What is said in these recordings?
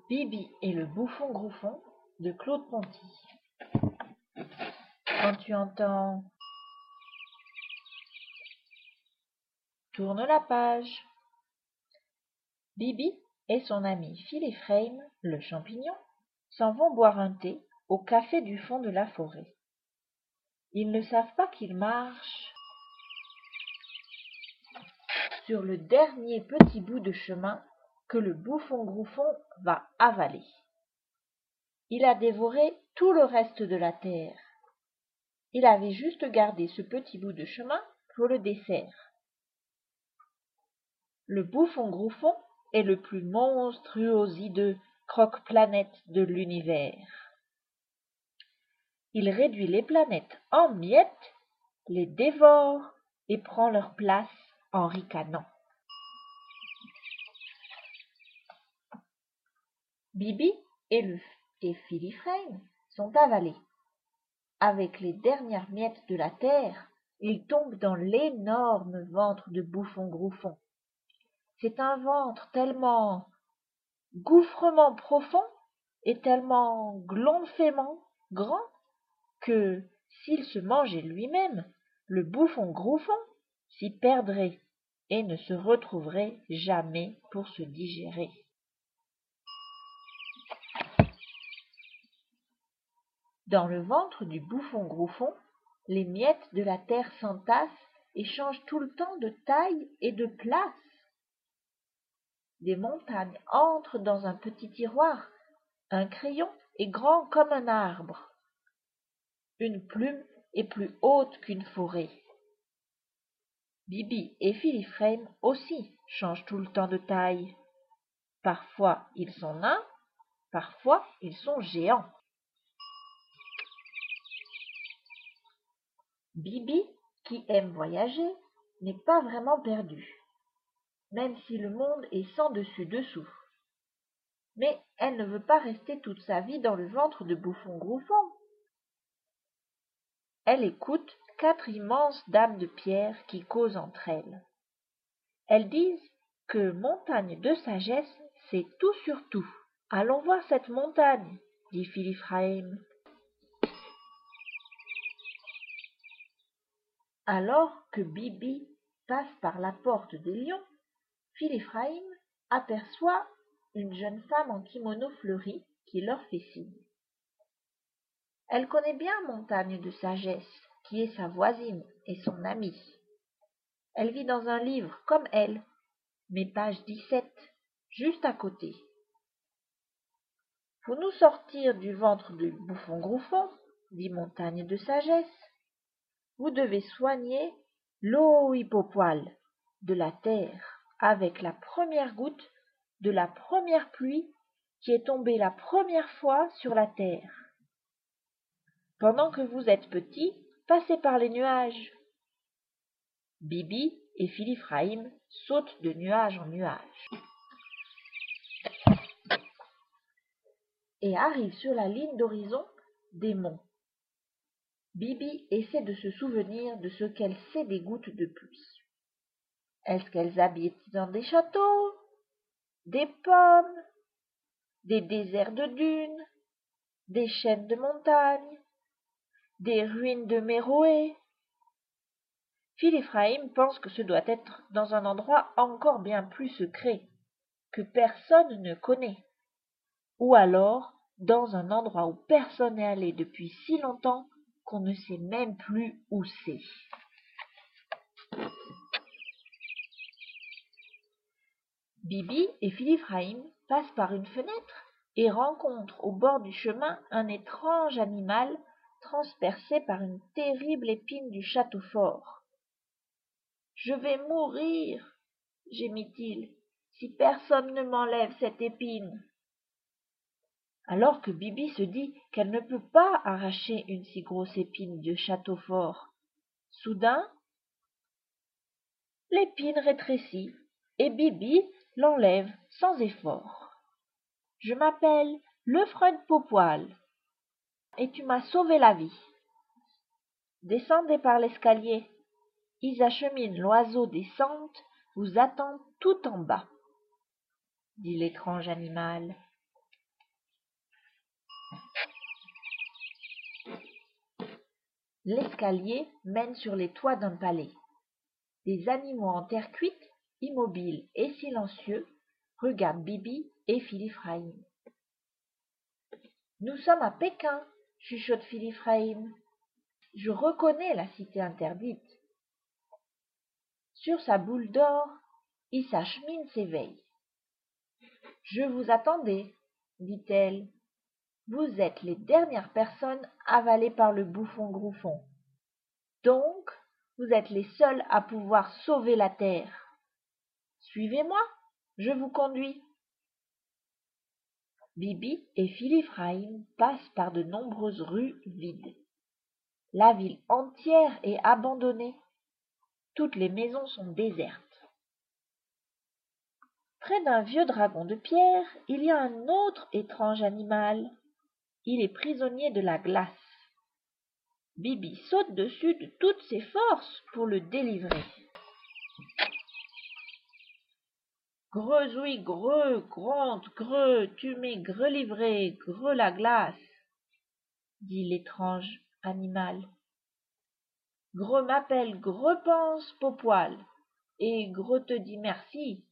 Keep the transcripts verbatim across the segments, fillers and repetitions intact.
Bibi et le bouffon Grouffon de Claude Ponty. Quand tu entends tourne la page. Bibi et son ami Philiframe, le champignon, s'en vont boire un thé au café du fond de la forêt. Ils ne savent pas qu'ils marchent sur le dernier petit bout de chemin que le bouffon Grouffon va avaler. Il a dévoré tout le reste de la terre. Il avait juste gardé ce petit bout de chemin pour le dessert. Le bouffon Grouffon est le plus monstrueux croque-planète de l'univers. Il réduit les planètes en miettes, les dévore et prend leur place en ricanant. Bibi et, le, et Philiframe sont avalés. Avec les dernières miettes de la terre, ils tombent dans l'énorme ventre de bouffon Grouffon. C'est un ventre tellement gouffrement profond et tellement glonfément grand que, s'il se mangeait lui-même, le bouffon Grouffon s'y perdrait et ne se retrouverait jamais pour se digérer. Dans le ventre du bouffon Grouffon, les miettes de la terre s'entassent et changent tout le temps de taille et de place. Des montagnes entrent dans un petit tiroir. Un crayon est grand comme un arbre. Une plume est plus haute qu'une forêt. Bibi et Philiframe aussi changent tout le temps de taille. Parfois ils sont nains, parfois ils sont géants. Bibi, qui aime voyager, n'est pas vraiment perdue, même si le monde est sans dessus-dessous. Mais elle ne veut pas rester toute sa vie dans le ventre de bouffon Grouffon. Elle écoute quatre immenses dames de pierre qui causent entre elles. Elles disent que montagne de sagesse, c'est tout sur tout. Allons voir cette montagne, dit Philiframe. Alors que Bibi passe par la porte des lions, Philiframe aperçoit une jeune femme en kimono fleuri qui leur fait signe. Elle connaît bien Montagne de Sagesse, qui est sa voisine et son amie. Elle vit dans un livre comme elle, mais page dix-sept, juste à côté. Pour nous sortir du ventre du bouffon Grouffon, dit Montagne de Sagesse, vous devez soigner l'eau hippopoil de la terre avec la première goutte de la première pluie qui est tombée la première fois sur la terre. Pendant que vous êtes petit, passez par les nuages. Bibi et Philiframe sautent de nuage en nuage et arrivent sur la ligne d'horizon des monts. Bibi essaie de se souvenir de ce qu'elle sait des gouttes de pluie. Est-ce qu'elles habitent dans des châteaux, des pommes, des déserts de dunes, des chaînes de montagnes, des ruines de Méroé? Philiframe pense que ce doit être dans un endroit encore bien plus secret, que personne ne connaît, ou alors dans un endroit où personne n'est allé depuis si longtemps qu'on ne sait même plus où c'est. Bibi et Philiframe passent par une fenêtre et rencontrent au bord du chemin un étrange animal transpercé par une terrible épine du château fort. « Je vais mourir, gémit-il, si personne ne m'enlève cette épine. » Alors que Bibi se dit qu'elle ne peut pas arracher une si grosse épine du château fort, soudain, l'épine rétrécit et Bibi l'enlève sans effort. « Je m'appelle Lefred Popoil et tu m'as sauvé la vie. Descendez par l'escalier. Ils acheminent l'oiseau des sentes, vous attendent tout en bas, dit l'étrange animal. L'escalier mène sur les toits d'un palais. Des animaux en terre cuite, immobiles et silencieux, regardent Bibi et Philippefraïm. « Nous sommes à Pékin, » chuchote Philippefraïm. « Je reconnais la cité interdite. » Sur sa boule d'or, Issa-Chmine s'éveille. « Je vous attendais, » dit-elle. « Vous êtes les dernières personnes avalées par le bouffon-grouffon. Donc, vous êtes les seuls à pouvoir sauver la terre. Suivez-moi, je vous conduis. » Bibi et Philippefraïm passent par de nombreuses rues vides. La ville entière est abandonnée. Toutes les maisons sont désertes. Près d'un vieux dragon de pierre, il y a un autre étrange animal. Il est prisonnier de la glace. Bibi saute dessus de toutes ses forces pour le délivrer. Grezouille, greux, gronde, greux, tu m'es grelivré, greux la glace, dit l'étrange animal. Greux m'appelle, greux pense, Popoil, et greux te dit merci.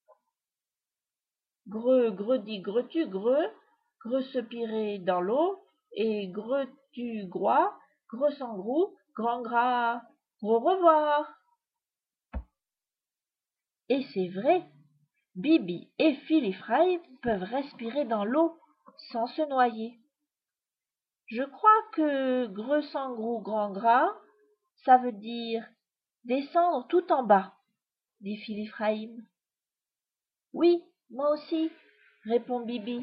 Greux, greux dit, greux tu, greux, greux se pirer dans l'eau, et greux tu, grois, greux sans grou, grand gras, au revoir. Et c'est vrai, Bibi et Philippefraïm peuvent respirer dans l'eau sans se noyer. Je crois que greux sans grou, grand gras, ça veut dire descendre tout en bas, dit Philippefraïm. Oui, moi aussi, répond Bibi.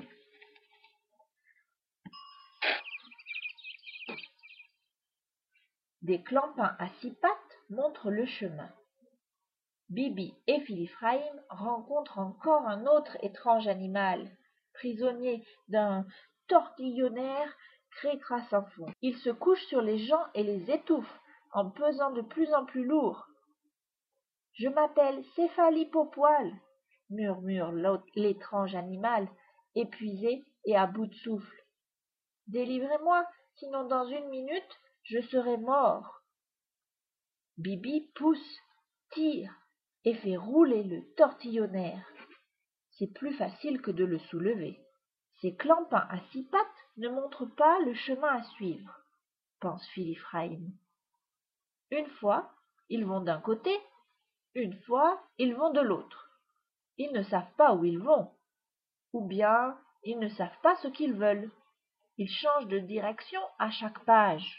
Des clampins à six pattes montrent le chemin. Bibi et Philippefraïm rencontrent encore un autre étrange animal, prisonnier d'un tortillonnaire cré-cras sans fond. Il se couche sur les gens et les étouffe en pesant de plus en plus lourd. « Je m'appelle Céphalie Popoil, » murmure l'étrange animal, épuisé et à bout de souffle. « Délivrez-moi, sinon dans une minute, je serai mort. » Bibi pousse, tire et fait rouler le tortillonnaire. C'est plus facile que de le soulever. Ces clampins à six pattes ne montrent pas le chemin à suivre, pense Philippefraïm. Une fois, ils vont d'un côté, une fois, ils vont de l'autre. Ils ne savent pas où ils vont, ou bien ils ne savent pas ce qu'ils veulent. Ils changent de direction à chaque page.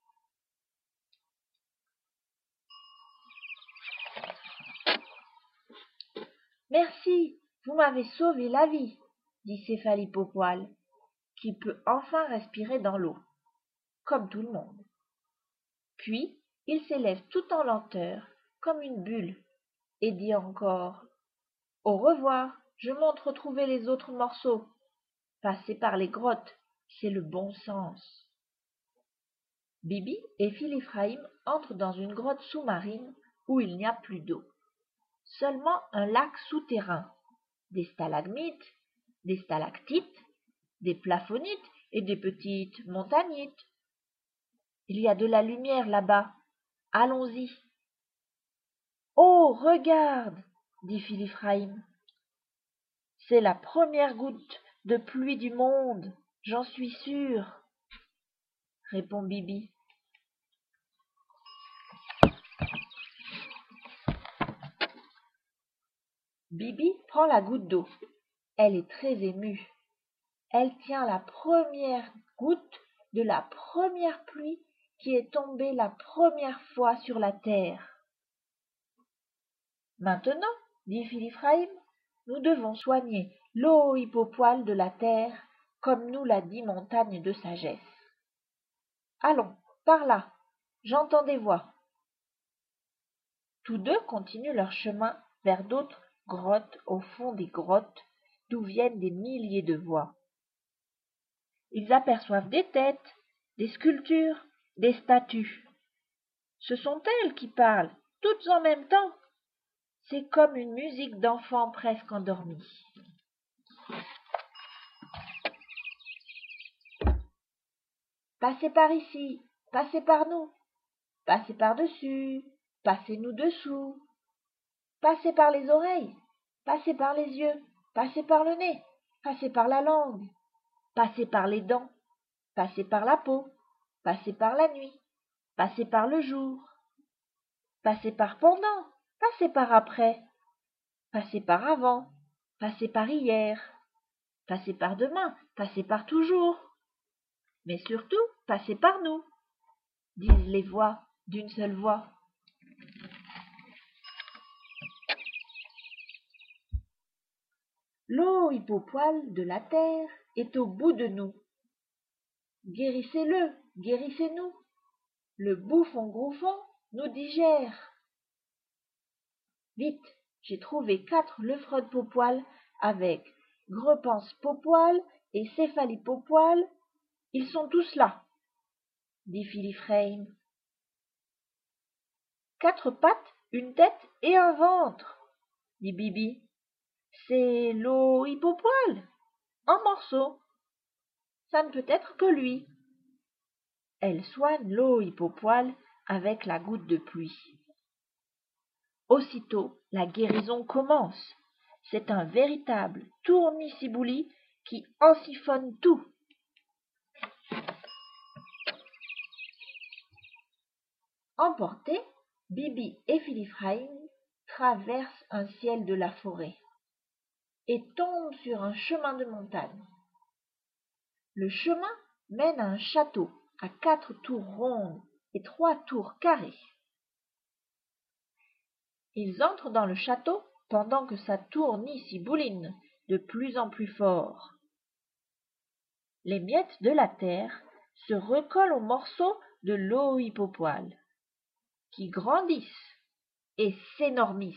« Merci, vous m'avez sauvé la vie, » dit Céphalie Popoil, qui peut enfin respirer dans l'eau, comme tout le monde. Puis, il s'élève tout en lenteur, comme une bulle, et dit encore « Au revoir, je monte retrouver les autres morceaux. Passer par les grottes, c'est le bon sens. » Bibi et Philippefraïm entrent dans une grotte sous-marine où il n'y a plus d'eau. Seulement un lac souterrain, des stalagmites, des stalactites, des plafonites et des petites montaignites. Il y a de la lumière là-bas. Allons-y. « Oh, regarde !» dit Philippefraïm. « C'est la première goutte de pluie du monde, j'en suis sûr, » répond Bibi. Bibi prend la goutte d'eau. Elle est très émue. Elle tient la première goutte de la première pluie qui est tombée la première fois sur la terre. « Maintenant, dit Philippefraïm, nous devons soigner l'eau hippopoil de la terre, comme nous l'a dit Montagne de Sagesse. Allons, par là, j'entends des voix. » Tous deux continuent leur chemin vers d'autres grottes au fond des grottes, d'où viennent des milliers de voix. Ils aperçoivent des têtes, des sculptures, des statues. Ce sont elles qui parlent, toutes en même temps. C'est comme une musique d'enfants presque endormis. « Passez par ici, passez par nous, passez par-dessus, passez-nous dessous, passez par les oreilles, passez par les yeux, passez par le nez, passez par la langue, passez par les dents, passez par la peau, passez par la nuit, passez par le jour, passez par pendant, passez par après, passez par avant, passez par hier, passez par demain, passez par toujours, mais surtout passez par nous, disent les voix d'une seule voix. L'eau hippopoil de la terre est au bout de nous. Guérissez-le, guérissez-nous. Le bouffon grouffon nous digère. Vite, j'ai trouvé quatre lefrodes popoil avec Grepens popoil et Céphalie popoil. Ils sont tous là, dit Philifrane. Quatre pattes, une tête et un ventre, dit Bibi. C'est l'eau hippopoil, en morceaux. Ça ne peut être que lui. Elle soigne l'eau hippopoil avec la goutte de pluie. Aussitôt, la guérison commence. C'est un véritable tournis-cibouli qui ensiphonne tout. Emportés, Bibi et Philifrane traversent un ciel de la forêt et tombent sur un chemin de montagne. Le chemin mène à un château à quatre tours rondes et trois tours carrées. Ils entrent dans le château pendant que ça tournis-cibouline de plus en plus fort. Les miettes de la terre se recollent aux morceaux de l'eau hippopoil, qui grandissent et s'énormissent.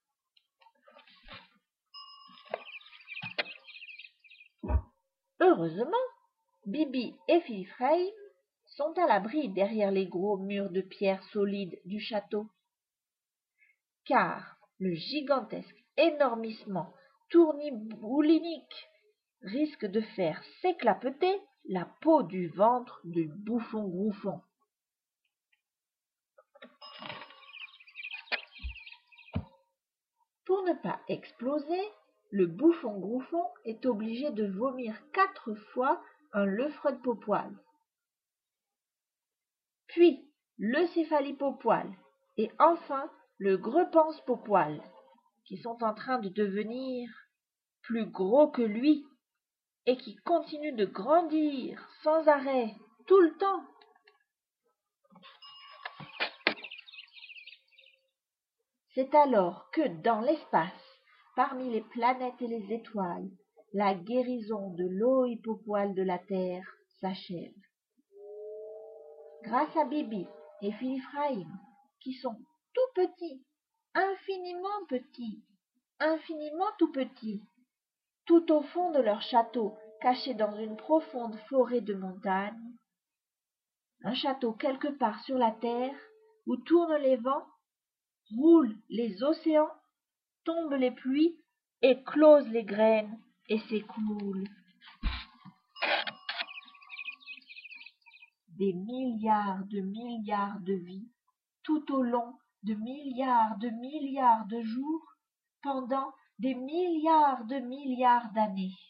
Heureusement, Bibi et Philifrane sont à l'abri derrière les gros murs de pierre solides du château, car le gigantesque énormissement tourniboulinique risque de faire s'éclapeter la peau du ventre du bouffon grouffon. Pour ne pas exploser, le bouffon grouffon est obligé de vomir quatre fois un lefrode popoil, puis le Céphalie popoil et enfin le Grepens popoil, qui sont en train de devenir plus gros que lui et qui continuent de grandir sans arrêt tout le temps. C'est alors que dans l'espace, parmi les planètes et les étoiles, la guérison de l'eau hippopoil de la terre s'achève. Grâce à Bibi et Philifrane, qui sont tout petits, infiniment petits, infiniment tout petits, tout au fond de leur château, caché dans une profonde forêt de montagnes, un château quelque part sur la terre, où tournent les vents, roulent les océans, tombent les pluies, éclosent les graines et s'écoulent. Des milliards de milliards de vies, tout au long de milliards de milliards de jours, pendant des milliards de milliards d'années.